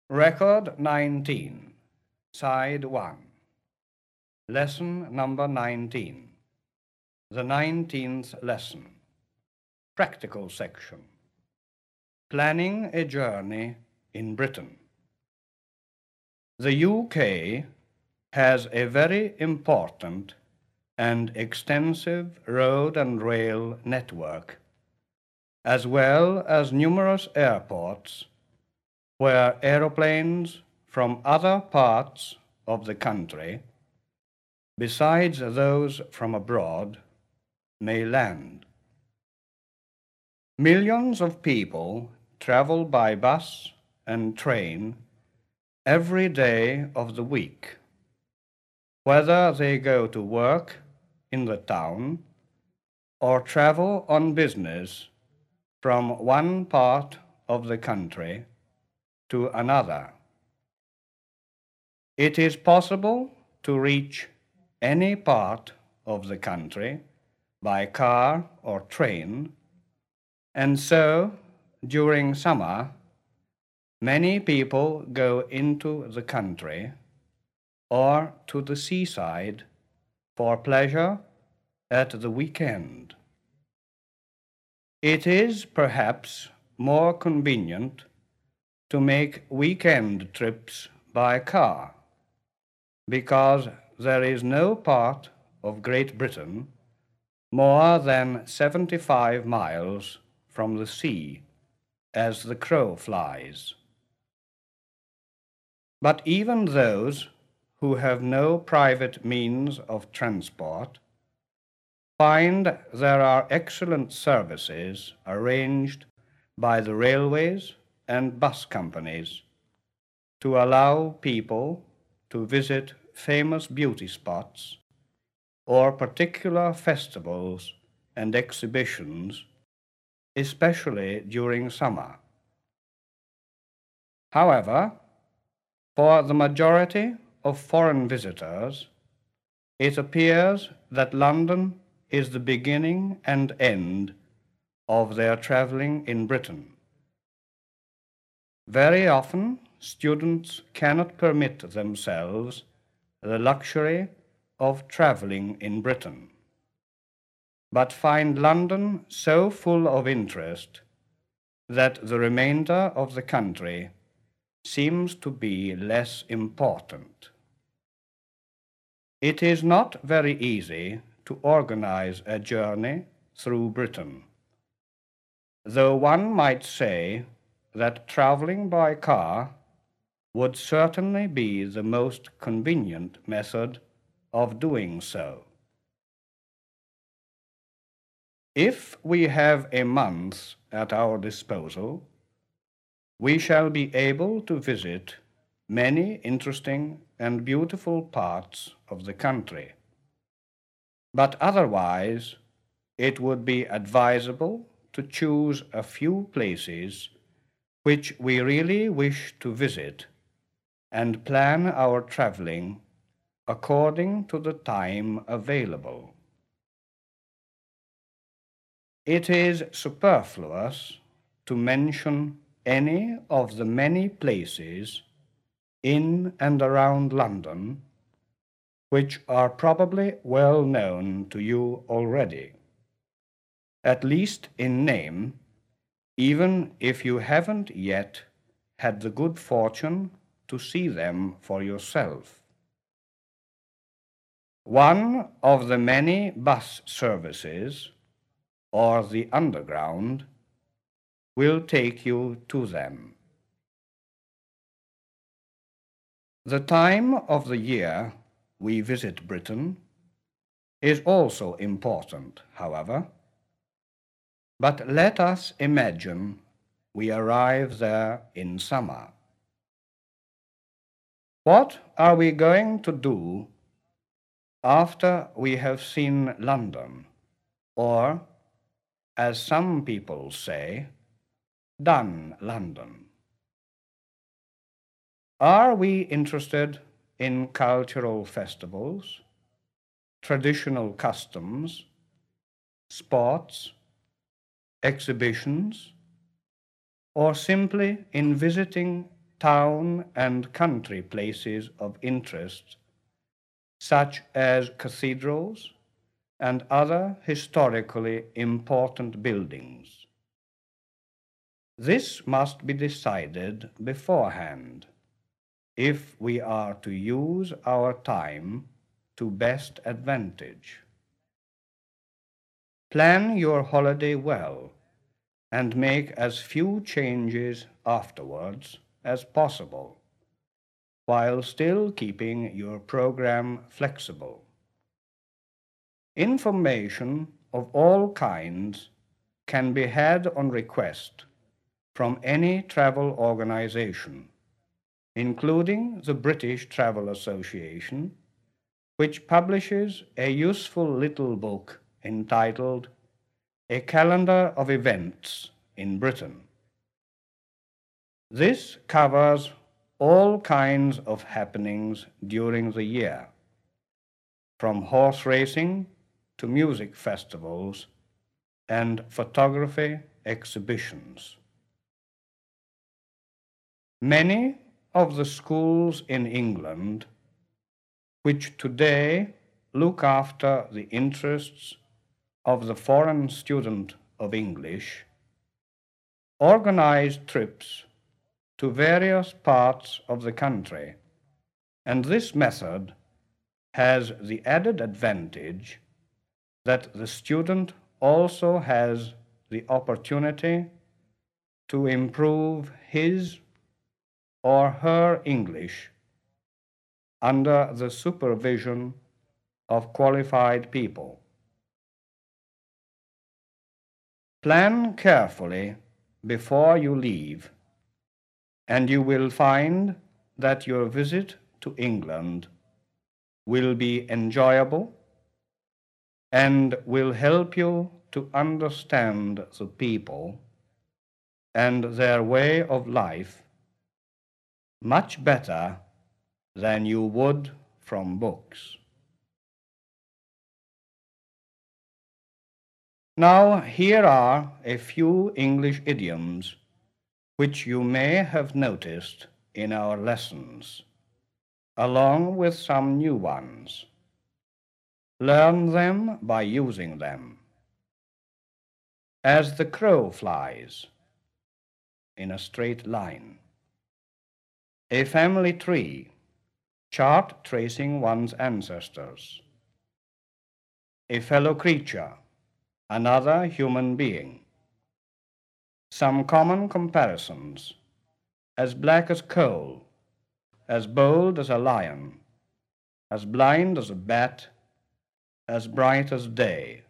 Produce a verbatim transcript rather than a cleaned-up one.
Record nineteen, Side one, Lesson number nineteen, the nineteenth lesson, Practical section, Planning a Journey in Britain. The U K has a very important and extensive road and rail network, as well as numerous airports where aeroplanes from other parts of the country, besides those from abroad, may land. Millions of people travel by bus and train every day of the week, whether they go to work in the town or travel on business from one part of the country to another. It is possible to reach any part of the country by car or train, and so during summer many people go into the country or to the seaside for pleasure at the weekend. It is perhaps more convenient to make weekend trips by car, because there is no part of Great Britain more than seventy-five miles from the sea as the crow flies. But even those who have no private means of transport find there are excellent services arranged by the railways and bus companies to allow people to visit famous beauty spots or particular festivals and exhibitions, especially during summer. However, for the majority of foreign visitors, it appears that London is the beginning and end of their traveling in Britain. Very often, students cannot permit themselves the luxury of traveling in Britain, but find London so full of interest that the remainder of the country seems to be less important. It is not very easy to organize a journey through Britain, though one might say that traveling by car would certainly be the most convenient method of doing so. If we have a month at our disposal, we shall be able to visit many interesting and beautiful parts of the country. But otherwise, it would be advisable to choose a few places which we really wish to visit and plan our traveling according to the time available. It is superfluous to mention any of the many places in and around London which are probably well known to you already, at least in name, even if you haven't yet had the good fortune to see them for yourself. One of the many bus services, or the Underground, will take you to them. The time of the year we visit Britain is also important, however. But let us imagine we arrive there in summer. What are we going to do after we have seen London, or, as some people say, done London? Are we interested in cultural festivals, traditional customs, sports, exhibitions, or simply in visiting town and country places of interest, such as cathedrals and other historically important buildings. This must be decided beforehand if we are to use our time to best advantage. Plan your holiday well and make as few changes afterwards as possible, while still keeping your program flexible. Information of all kinds can be had on request from any travel organization, including the British Travel Association, which publishes a useful little book entitled A Calendar of Events in Britain. This covers all kinds of happenings during the year, from horse racing to music festivals and photography exhibitions. Many of the schools in England, which today look after the interests of the foreign student of English, organize trips to various parts of the country, and this method has the added advantage that the student also has the opportunity to improve his or her English under the supervision of qualified people. Plan carefully before you leave, and you will find that your visit to England will be enjoyable and will help you to understand the people and their way of life much better than you would from books. Now, here are a few English idioms which you may have noticed in our lessons, along with some new ones. Learn them by using them. As the crow flies, in a straight line. A family tree, chart tracing one's ancestors. A fellow creature, another human being. Some common comparisons: as black as coal, as bold as a lion, as blind as a bat, as bright as day.